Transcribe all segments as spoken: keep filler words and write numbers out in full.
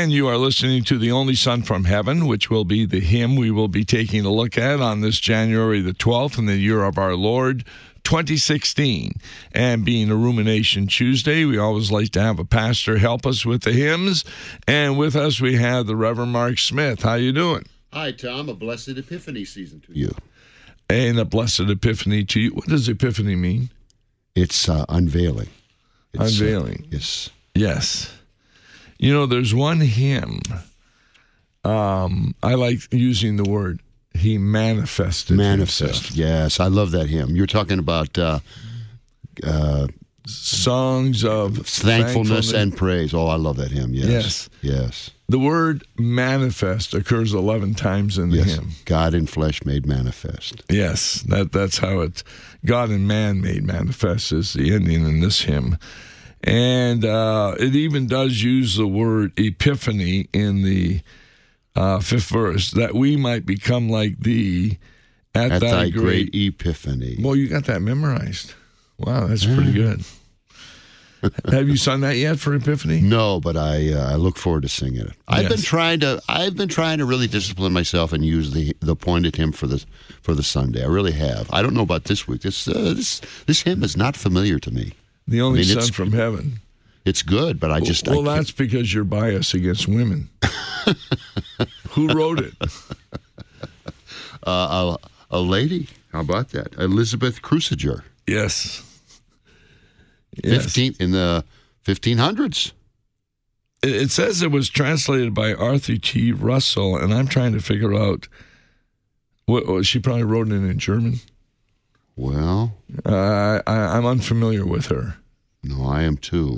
And you are listening to The Only Son from Heaven, which will be the hymn we will be taking a look at on this January the twelfth in the year of our Lord, twenty sixteen. And being a Rumination Tuesday, we always like to have a pastor help us with the hymns. And with us, we have the Reverend Mark Smith. How you doing? Hi, Tom. A blessed Epiphany season to you. And a blessed Epiphany to you. What does Epiphany mean? It's uh, unveiling. It's, Unveiling. Uh, yes. Yes. You know, there's one hymn. Um, I like using the word, he manifested Manifest. himself. Yes, I love that hymn. You're talking about uh, uh, songs of thankfulness, thankfulness and praise. Oh, I love that hymn. Yes. Yes. Yes. The word manifest occurs eleven times in the Yes. hymn. God in flesh made manifest. Yes, that that's how it, God and man made manifest is the ending in this hymn. And uh, it even does use the word epiphany in the uh, fifth verse, that we might become like thee at, At thy, thy great... great epiphany. Well, you got that memorized. Wow, that's pretty good. Have you sung that yet for Epiphany? No, but I uh, I look forward to singing it. I've Yes. been trying to I've been trying to really discipline myself and use the the appointed hymn for the for the Sunday. I really have. I don't know about this week. This uh, this this hymn is not familiar to me. The Only I mean, Son it's- from Heaven. It's good, but I just Well, I can't- that's because you're biased against women. Who wrote it? uh, a, a lady. How about that? Elizabeth Cruciger. Yes. Yes. Fifteen in the fifteen hundreds. It it says it was translated by Arthur T. Russell, and I'm trying to figure out what, what she probably wrote it in German. Well, Uh, I, I'm unfamiliar with her. no, I am too.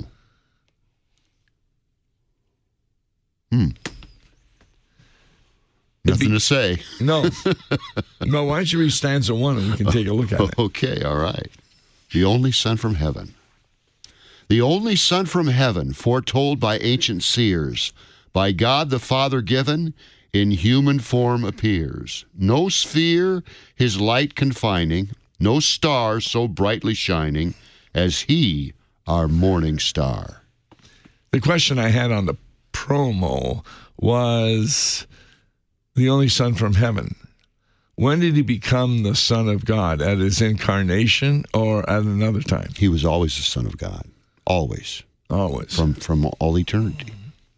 Hmm. Nothing be- to say. No. No, why don't you read stanza one and we can take a look at it. Okay, all right. The only Son from heaven. The only Son from heaven, foretold by ancient seers, by God the Father given, in human form appears. No sphere his light confining, no star so brightly shining as he, our morning star. The question I had on the promo was the only Son from Heaven. When did he become the Son of God? At his incarnation or at another time? He was always the Son of God. Always. Always. From from all eternity.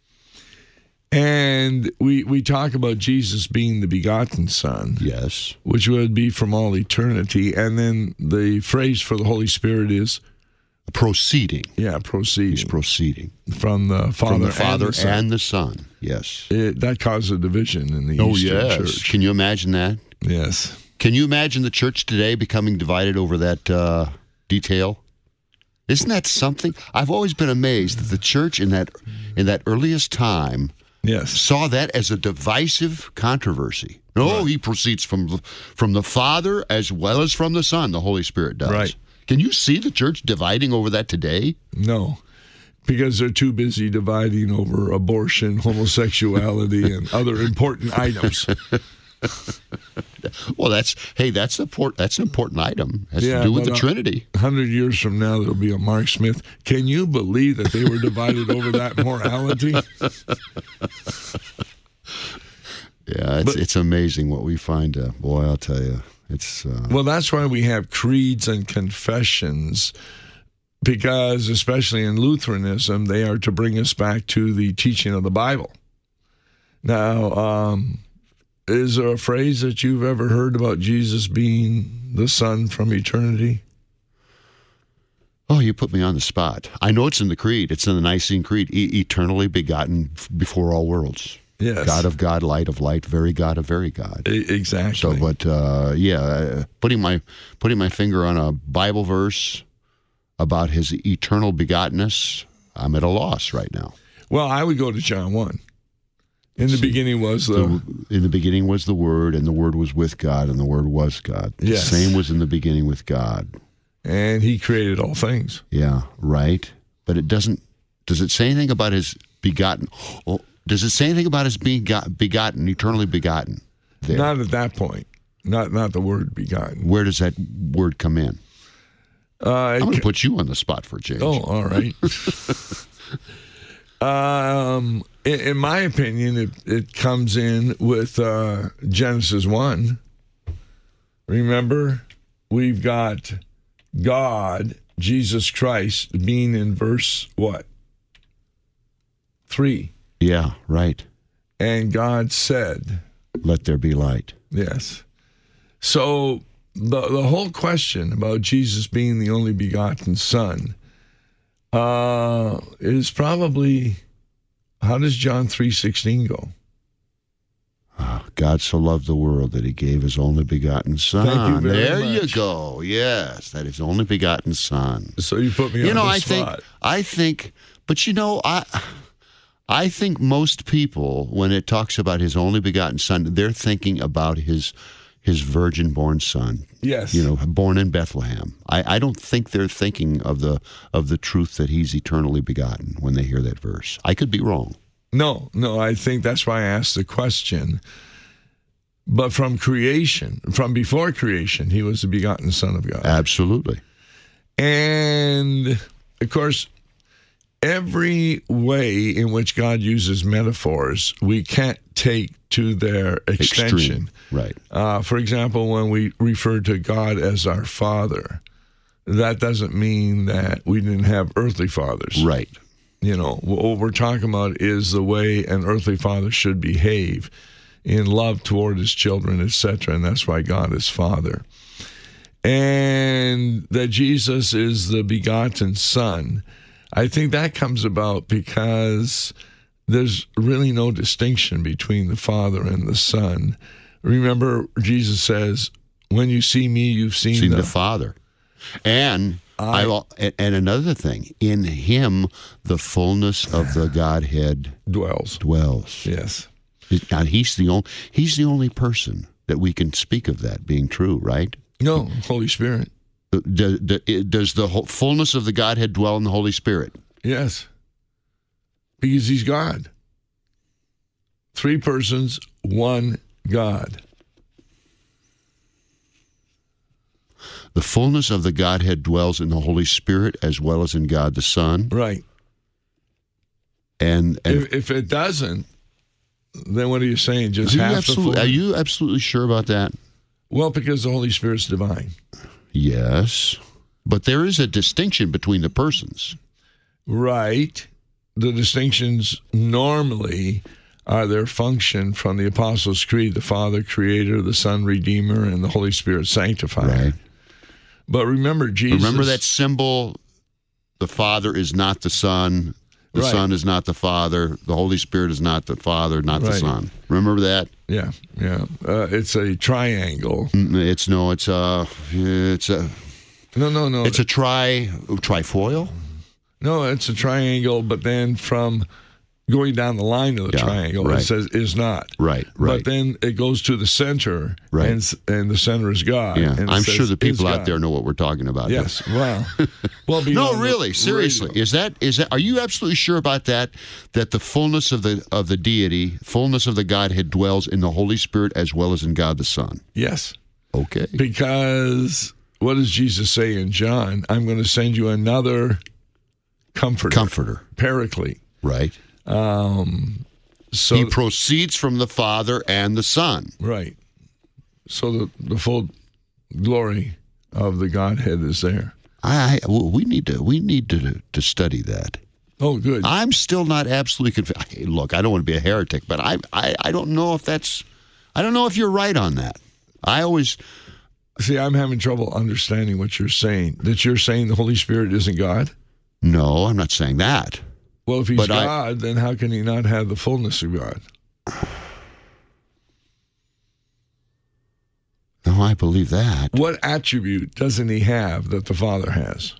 And we we talk about Jesus being the begotten Son, Yes. which would be from all eternity. And then the phrase for the Holy Spirit is, Proceeding. yeah, proceeding He's proceeding. from the Father, From the Father and the Son. and the Son. Yes. It, that caused a division in the Oh, Eastern yes. Church. Can you imagine that? Yes. Can you imagine the church today becoming divided over that uh, detail? Isn't that something? I've always been amazed that the church in that in that earliest time Yes. saw that as a divisive controversy. No, he proceeds from the, from the Father as well as from the Son, the Holy Spirit does. Right. Can you see the church dividing over that today? No, because they're too busy dividing over abortion, homosexuality, and other important items. Well, that's hey, that's important. That's an important item. It has Yeah, to do with but, the uh, Trinity. A hundred years from now, there'll be a Mark Smith. Can you believe that they were divided over that morality? Yeah, it's But- it's amazing what we find. Uh, boy, I'll tell you, it's uh, Well, that's why we have creeds and confessions, because especially in Lutheranism, they are to bring us back to the teaching of the Bible. Now, um, is there a phrase that you've ever heard about Jesus being the Son from eternity? oh, you put me on the spot. I know it's in the Creed. It's in the Nicene Creed. E- eternally begotten f- before all worlds. Yes. God of God, light of light, very God of very God. E- Exactly. So, but uh, yeah, uh, putting my putting my finger on a Bible verse about his eternal begottenness, I'm at a loss right now. Well, I would go to John one. In the beginning was the... The, in the beginning was the Word, and the Word was with God, and the Word was God. The Yes. same was in the beginning with God. And he created all things. Yeah, right. But it doesn't. Does it say anything about his begotten? Oh, does it say anything about his being got, begotten, eternally begotten? There. Not at that point. Not not the word begotten. Where does that word come in? Uh, I'm it going to ca- put you on the spot for a change. oh, all right. Um, in, in my opinion, it, it comes in with uh, Genesis one. Remember, we've got God, Jesus Christ, being in verse what? Three. Yeah, right. And God said, "Let there be light." Yes. So the the whole question about Jesus being the only begotten Son uh, is probably, how does John three sixteen go? Oh, God so loved the world that he gave his only begotten Son. Thank you very there much. you go. Yes, that his only begotten Son. So you put me You on know, the I spot. think, I think, but you know, I, I think most people, when it talks about his only begotten Son, they're thinking about his, his virgin-born Son. Yes. You know, born in Bethlehem. I, I don't think they're thinking of the of the truth that he's eternally begotten when they hear that verse. I could be wrong. No, no, I think that's why I asked the question. But from creation, from before creation, he was the begotten Son of God. Absolutely. And, of course, every way in which God uses metaphors, we can't take to their extension. Extreme. Right. Uh, for example, when we refer to God as our Father, that doesn't mean that we didn't have earthly fathers. Right. You know, what we're talking about is the way an earthly father should behave in love toward his children, et cetera. And that's why God is Father. And that Jesus is the begotten Son, I think that comes about because there's really no distinction between the Father and the Son. Remember, Jesus says, when you see me, you've seen, Seen the, the Father. And I, I and another thing, in him the fullness of the Godhead dwells. dwells. Yes. Now he's the only he's the only person that we can speak of that being true, right? No, Holy Spirit. Does, does the whole fullness of the Godhead dwell in the Holy Spirit? Yes. Because he's God. Three persons, one God. The fullness of the Godhead dwells in the Holy Spirit as well as in God the Son. Right. And, and If, if it doesn't, then what are you saying? Just are you half the absolutely, full? are you absolutely sure about that? Well, because the Holy Spirit's divine. Yes. But there is a distinction between the persons. Right. The distinctions normally are their function from the Apostles' Creed, the Father, Creator, the Son, Redeemer, and the Holy Spirit, Sanctifier. Right. But remember, Jesus... Remember that symbol? The Father is not the Son. The Right. Son is not the Father. The Holy Spirit is not the Father, not the Right. Son. Remember that? Yeah, yeah. Uh, it's a triangle. Mm, It's no, it's a, it's a, No, no, no. it's a tri, trifoil. No, it's a triangle, but then from going down the line of the Yeah, triangle, right. it says is not. Right, right. But then it goes to the center, Right. and, s- and the center is God. Yeah, and it I'm says, sure the people "Is out God." there know what we're talking about. Yes, wow. Well, No, beyond the really, seriously, radio. is that is that? Are you absolutely sure about that? That the fullness of the of the deity, fullness of the Godhead, dwells in the Holy Spirit as well as in God the Son. Yes, Okay. because what does Jesus say in John? I'm going to send you another comforter, Comforter, paraclete. right? Um, so He proceeds from the Father and the Son. right. So the, the full glory of the Godhead is there. I we need to we need to to study that. Oh, good. I'm still not absolutely convinced. Look, I don't want to be a heretic, but I, I I don't know if that's I don't know if you're right on that. I always See, I'm having trouble understanding what you're saying. That you're saying the Holy Spirit isn't God? no, I'm not saying that. Well, if he's But I- God, then how can he not have the fullness of God? No, I believe that. What attribute doesn't he have that the Father has?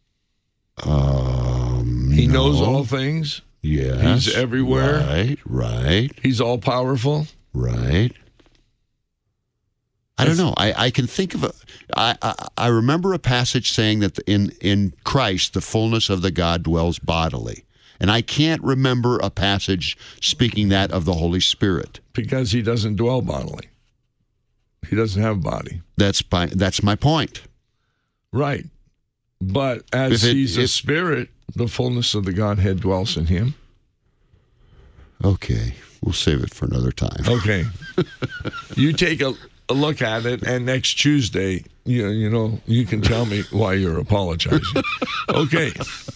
Um, He no. knows all things. Yes. He's everywhere. Right, right, He's all powerful. right. I don't know. I, I can think of a. I, I I remember a passage saying that in in Christ the fullness of the God dwells bodily, and I can't remember a passage speaking that of the Holy Spirit. Because he doesn't dwell bodily. He doesn't have a body. That's by, that's my point. Right. But as If it- he's a if- spirit, the fullness of the Godhead dwells in him. Okay, we'll save it for another time. Okay. You take a, a look at it, and next Tuesday, you, you know, you can tell me why you're apologizing. Okay.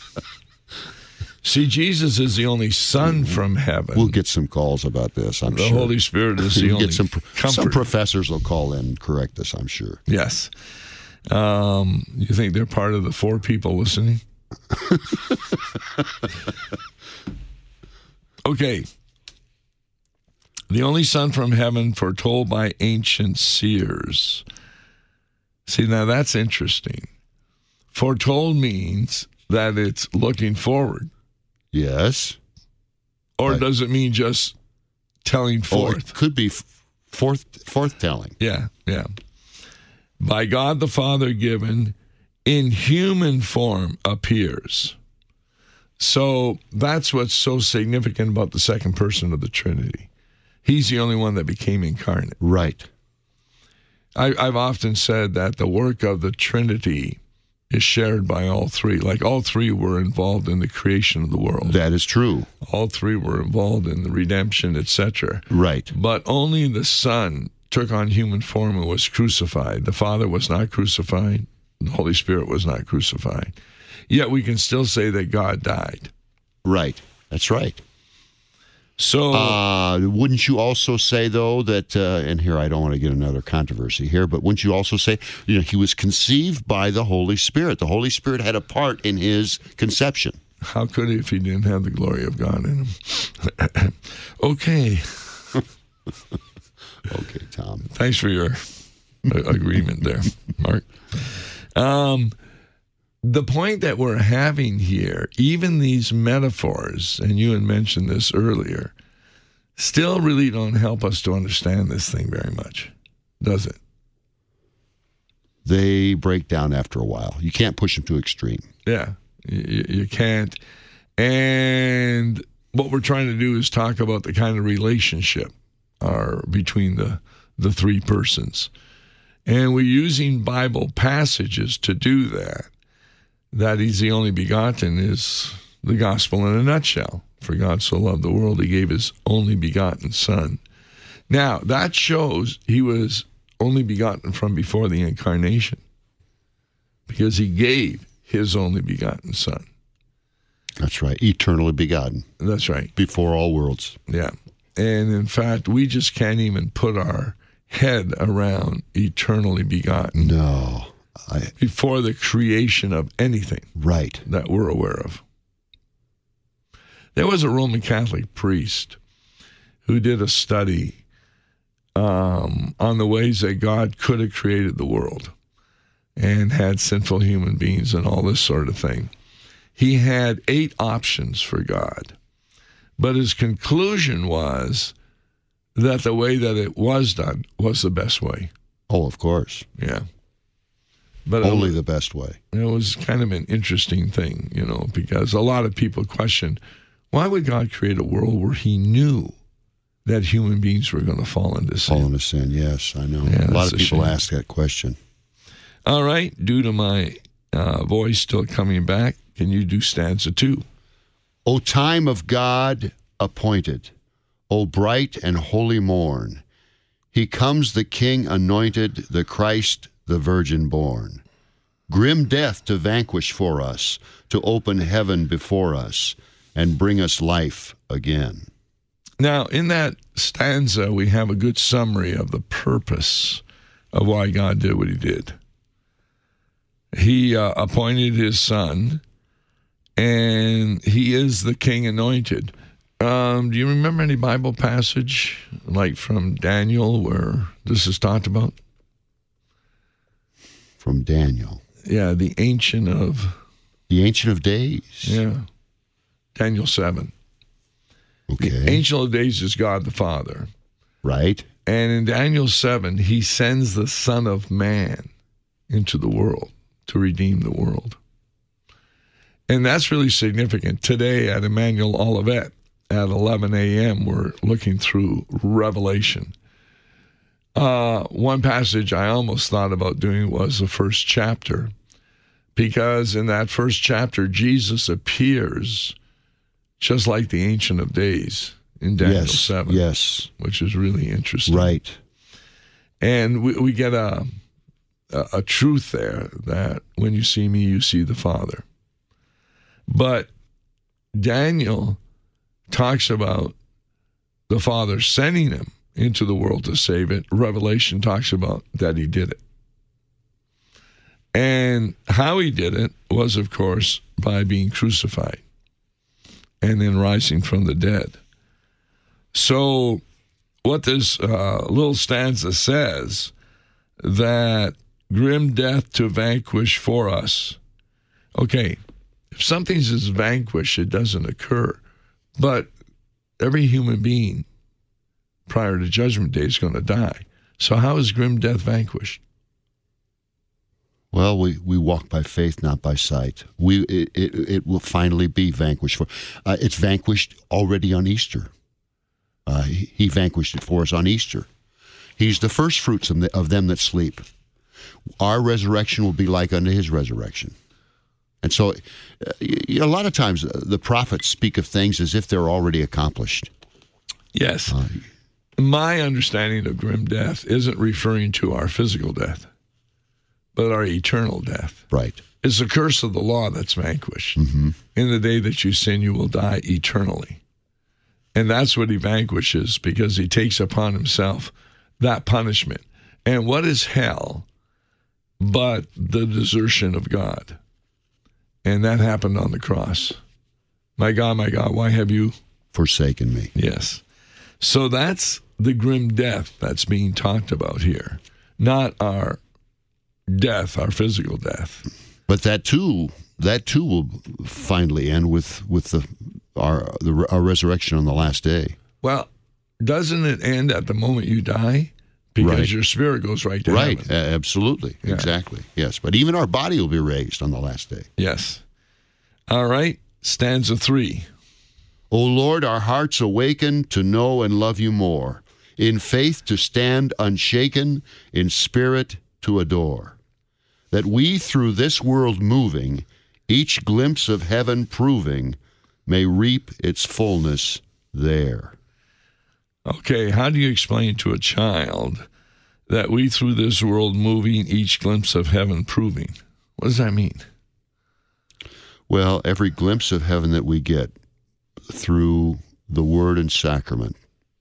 See, Jesus is the only Son from heaven. We'll get some calls about this, I'm the sure. The Holy Spirit is the we'll only get some, comfort. Some professors will call in and correct us, I'm sure. Yes. Um, you think they're part of the four people listening? Okay. The only Son from heaven foretold by ancient seers. See, now that's interesting. Foretold means that it's looking forward. Yes. Or right. does it mean just telling forth? Oh, it could be forth, forth telling. Yeah, yeah. By God the Father given, in human form appears. So that's what's so significant about the second person of the Trinity. He's the only one that became incarnate. Right. I, I've often said that the work of the Trinity is shared by all three. Like all three were involved in the creation of the world. That is true. All three were involved in the redemption, et cetera. Right. But only the Son took on human form and was crucified. The Father was not crucified. The Holy Spirit was not crucified. Yet we can still say that God died. Right. That's right. So, uh, wouldn't you also say, though, that, uh, and here I don't want to get another controversy here, but wouldn't you also say, you know, he was conceived by the Holy Spirit? The Holy Spirit had a part in his conception. How could he if he didn't have the glory of God in him? Okay. Okay, Tom. Thanks for your agreement there, Mark. Um, the point that we're having here, even these metaphors, and you had mentioned this earlier, still really don't help us to understand this thing very much, does it? They break down after a while. You can't push them to extreme. Yeah, you, you can't. And what we're trying to do is talk about the kind of relationship are between the, the three persons. And we're using Bible passages to do that. That he's the only begotten is the gospel in a nutshell. For God so loved the world, he gave his only begotten Son. Now, that shows he was only begotten from before the incarnation, because he gave his only begotten Son. That's right. Eternally begotten. That's right. Before all worlds. Yeah. And in fact, we just can't even put our head around eternally begotten. No. I, before the creation of anything. Right. That we're aware of. There was a Roman Catholic priest who did a study um, on the ways that God could have created the world and had sinful human beings and all this sort of thing. He had eight options for God. But his conclusion was that the way that it was done was the best way. Oh, of course. Yeah. But only it, the best way. It was kind of an interesting thing, you know, because a lot of people question, why would God create a world where he knew that human beings were going to fall into sin? Fall into sin, yes, I know. Yeah, a lot of people shame. ask that question. All right, due to my uh, voice still coming back, can you do stanza two? O time of God appointed, O bright and holy morn, he comes the King anointed, the Christ the Virgin born. Grim death to vanquish for us, to open heaven before us, and bring us life again. Now, in that stanza, we have a good summary of the purpose of why God did what he did. He uh, appointed his Son, and he is the King anointed. Um, do you remember any Bible passage, like from Daniel, where this is talked about? From Daniel. Yeah, the Ancient of... The Ancient of Days. Yeah, Daniel seven. Okay. The Ancient of Days is God the Father. Right. And in Daniel seven, he sends the Son of Man into the world to redeem the world. And that's really significant. Today at Emmanuel Olivet at eleven a.m., we're looking through Revelation. Uh, one passage I almost thought about doing was the first chapter, because in that first chapter, Jesus appears just like the Ancient of Days. in Daniel yes, seven. Yes. Which is really interesting. Right. And we, we get a, a a truth there that when you see me, you see the Father. But Daniel talks about the Father sending him into the world to save it. Revelation talks about that he did it. And how he did it was, of course, by being crucified and then rising from the dead. So what this uh, little stanza says, that grim death to vanquish for us. Okay, if something is vanquished, it doesn't occur. But every human being prior to Judgment Day is going to die. So how is grim death vanquished? Well, we, we walk by faith, not by sight. We it, it, it will finally be vanquished. For uh, it's vanquished already on Easter. Uh, he, he vanquished it for us on Easter. He's the first fruits of, the, of them that sleep. Our resurrection will be like unto his resurrection. And so uh, you know, a lot of times uh, the prophets speak of things as if they're already accomplished. Yes. Uh, My understanding of grim death isn't referring to our physical death, but our eternal death. Right. It's the curse of the law that's vanquished. Mm-hmm. In the day that you sin, you will die eternally. And that's what he vanquishes, because he takes upon himself that punishment. And what is hell but the desertion of God? And that happened on the cross. My God, my God, why have you forsaken me? Yes. So that's the grim death that's being talked about here, not our death, our physical death. But that too, that too will finally end with with the our the, our resurrection on the last day. Well, doesn't it end at the moment you die? Because right. your spirit goes right to right. heaven. Right, uh, absolutely, yeah. exactly, yes. But even our body will be raised on the last day. Yes. All right, stanza three. O Lord, our hearts awaken to know and love you more, in faith to stand unshaken, in spirit to adore, that we through this world moving, each glimpse of heaven proving, may reap its fullness there. Okay, how do you explain to a child that we through this world moving, each glimpse of heaven proving? What does that mean? Well, every glimpse of heaven that we get through the word and sacrament,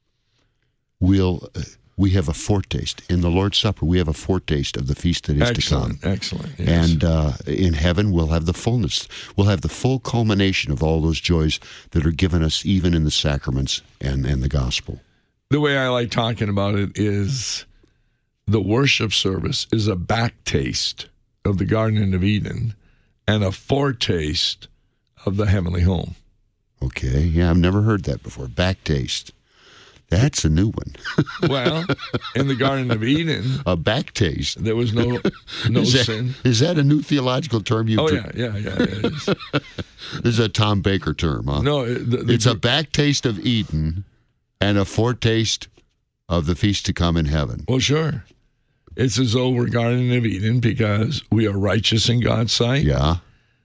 we'll, we have a foretaste. In the Lord's Supper, we have a foretaste of the feast that is excellent, to come. Excellent, yes. And uh, in heaven, we'll have the fullness. We'll have the full culmination of all those joys that are given us even in the sacraments and, and the gospel. The way I like talking about it is the worship service is a back taste of the Garden of Eden and a foretaste of the heavenly home. Okay, yeah, I've never heard that before. Back taste. That's a new one. Well, in the Garden of Eden, a back taste. There was no no is that, sin. Is that a new theological term? You? Oh yeah, yeah, yeah. It is. This is a Tom Baker term, huh? No, the, the, it's a back taste of Eden and a foretaste of the feast to come in heaven. Well, sure. It's as though we're Garden of Eden because we are righteous in God's sight. Yeah.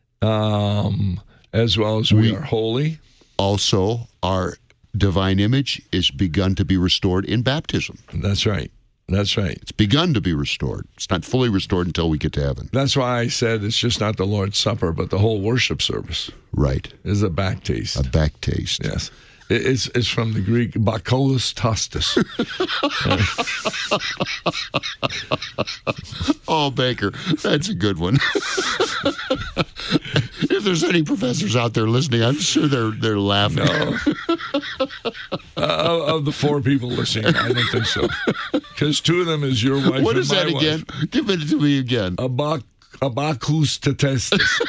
Um, as well as we, we are holy. Also, our divine image is begun to be restored in baptism. That's right. That's right. It's begun to be restored. It's not fully restored until we get to heaven. That's why I said it's just not the Lord's Supper, but the whole worship service. Right. Is a back taste. A back taste. Yes. It's it's from the Greek bakoulos tostos. Oh, Baker, that's a good one. If there's any professors out there listening, I'm sure they're they're laughing. No. uh, of the four people listening, I don't think so. Because two of them is your wife. What and is my that again? Wife. Give it to me again. A bak a bakous testis.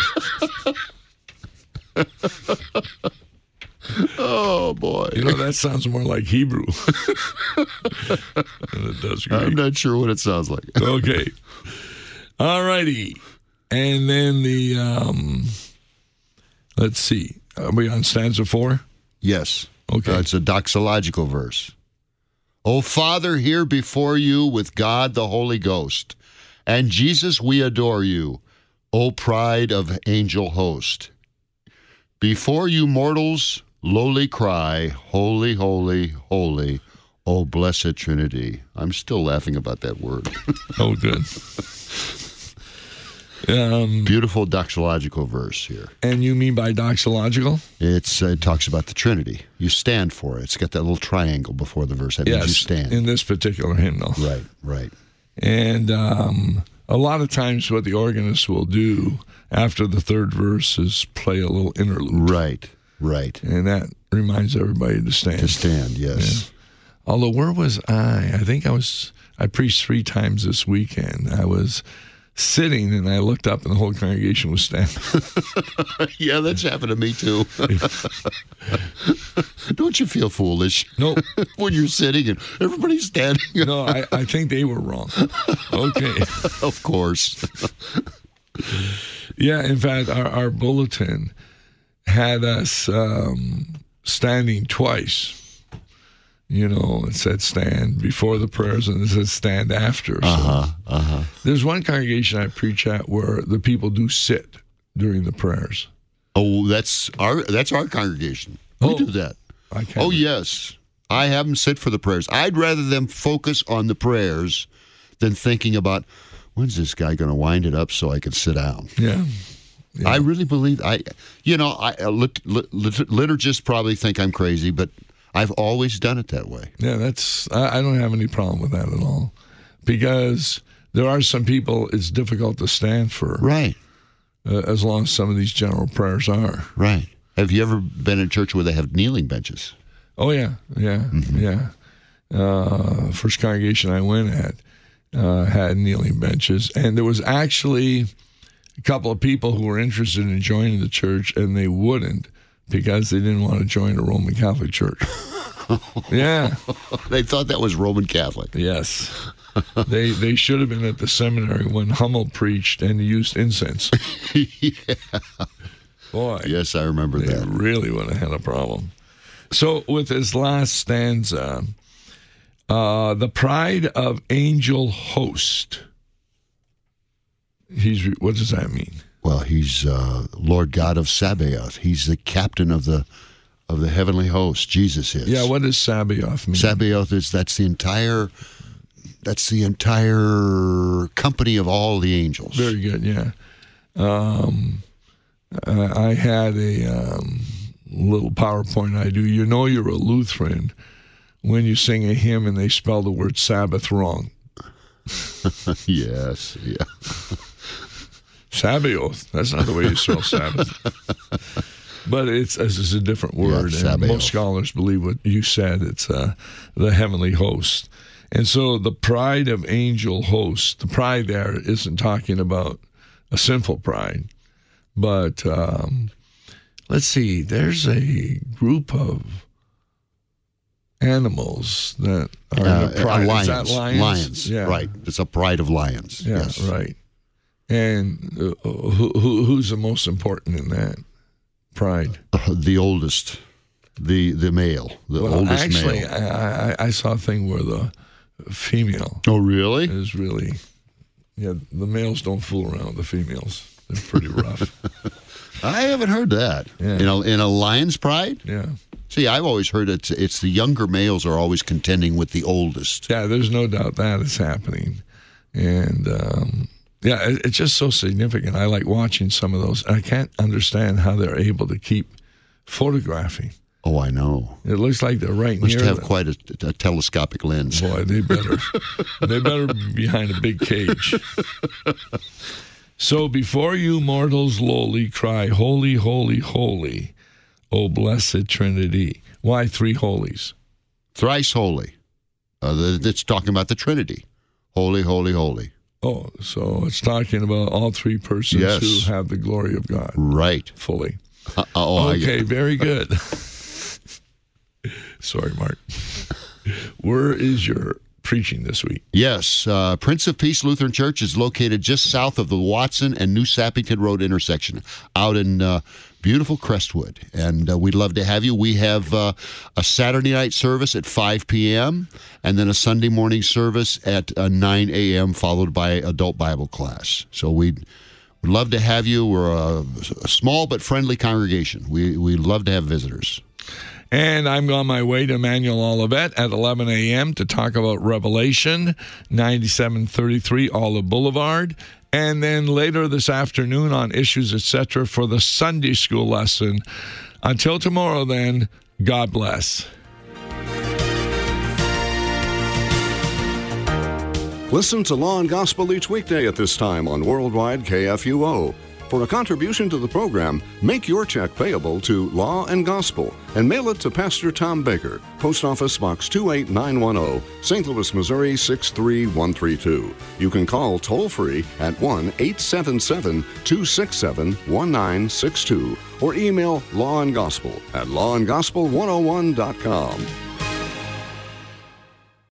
Oh, boy. You know, that sounds more like Hebrew than it does Greek. I'm not sure what it sounds like. Okay. All righty. And then the, um, let's see. Are we on stanza four? Yes. Okay. Uh, it's a doxological verse. O Father, here before you with God the Holy Ghost, and Jesus we adore you, O pride of angel host. Before you mortals lowly cry, holy, holy, holy, oh, blessed Trinity. I'm still laughing about that word. Oh, good. Um, Beautiful doxological verse here. And you mean by doxological? It's uh, it talks about the Trinity. You stand for it. It's got that little triangle before the verse. That Yes, means you stand. in this particular hymnal. Right, right. And um, a lot of times what the organist will do after the third verse is play a little interlude. Right, right. And that reminds everybody to stand. To stand, yes. Yeah. Although, where was I? I think I was, I preached three times this weekend. I was sitting and I looked up and the whole congregation was standing. Yeah, that's happened to me too. Don't you feel foolish? No. When you're sitting and everybody's standing. No, I, I think they were wrong. Okay. Of course. Yeah, in fact, our, our bulletin had us um, standing twice. You know, it said stand before the prayers and it said stand after. So Uh-huh, uh-huh. there's one congregation I preach at where the people do sit during the prayers. Oh, that's our that's our congregation. We Oh. do that. I can't Oh, yes. I have them sit for the prayers. I'd rather them focus on the prayers than thinking about, when's this guy going to wind it up so I can sit down? Yeah. Yeah. I really believe, I, you know, I uh, lit, lit, lit, liturgists probably think I'm crazy, but I've always done it that way. Yeah, that's, I, I don't have any problem with that at all. Because there are some people it's difficult to stand for. Right, Uh, as long as some of these general prayers are. right. Have you ever been in a church where they have kneeling benches? Oh, yeah, yeah, Mm-hmm. yeah. Uh, first congregation I went at uh, had kneeling benches. And there was actually a couple of people who were interested in joining the church, and they wouldn't because they didn't want to join a Roman Catholic church. Yeah, They thought that was Roman Catholic. yes. They they should have been at the seminary when Hummel preached and he used incense. Yeah. Boy, Yes, I remember they that. really would have had a problem. So with his last stanza, uh, the pride of angel host. He's what does that mean? Well, he's uh, Lord God of Sabaoth. He's the captain of the of the heavenly host. Jesus is. Yeah, what does Sabaoth mean? Sabaoth is that's the entire that's the entire company of all the angels. Very good. Yeah. Um, uh, I had a um, little PowerPoint I do. You know you're a Lutheran when you sing a hymn and they spell the word Sabbath wrong. Yes, yeah. Sabaoth. That's not the way you spell Sabbath. But it's, it's a different word. Yeah, and Sabaoth. most scholars believe what you said. It's uh, the heavenly host. And so the pride of angel host, the pride there isn't talking about a sinful pride. But um, let's see, there's a group of animals that are Uh, the pride. uh, lions, Is that lions? lions, Yeah. right. It's a pride of lions. Yeah, yes. right. And uh, who, who who's the most important in that pride? Uh, the oldest, the the male, the Well, oldest actually, male. I, I I saw a thing where the female Oh, really? is really, yeah, the males don't fool around with the females. They're pretty rough. I haven't heard that. Yeah. In a in a lion's pride? Yeah. See, I've always heard it's it's the younger males are always contending with the oldest. Yeah, there's no doubt that is happening. And, um, yeah, it, it's just so significant. I like watching some of those. I can't understand how they're able to keep photographing. Oh, I know. It looks like they're right Must near have them. quite a, a telescopic lens. Boy, they better they better be behind a big cage. So before you mortals lowly cry, holy, holy, holy, O blessed Trinity. Why three holies? Thrice holy. Uh, the, it's talking about the Trinity. Holy, holy, holy. Oh, so it's talking about all three persons Yes. who have the glory of God Right. fully. Uh, oh, I Okay, get- very good. Sorry, Mark. Where is your preaching this week? Yes, uh, Prince of Peace Lutheran Church is located just south of the Watson and New Sappington Road intersection, out in uh, beautiful Crestwood, and uh, we'd love to have you. We have uh, a Saturday night service at five p.m. and then a Sunday morning service at uh, nine a.m. followed by adult Bible class. So we'd we'd love to have you. We're a, a small but friendly congregation. We we love to have visitors. And I'm on my way to Emmanuel Olivet at eleven a.m. to talk about Revelation, ninety-seven thirty-three Olive Boulevard. And then later this afternoon on Issues, et cetera for the Sunday school lesson. Until tomorrow, then, God bless. Listen to Law and Gospel each weekday at this time on Worldwide K F U O. For a contribution to the program, make your check payable to Law and Gospel and mail it to Pastor Tom Baker, Post Office Box two eight nine one zero, Saint Louis, Missouri six three one three two. You can call toll-free at one eight seven seven, two six seven, one nine six two or email Law and Gospel at law and gospel one oh one dot com.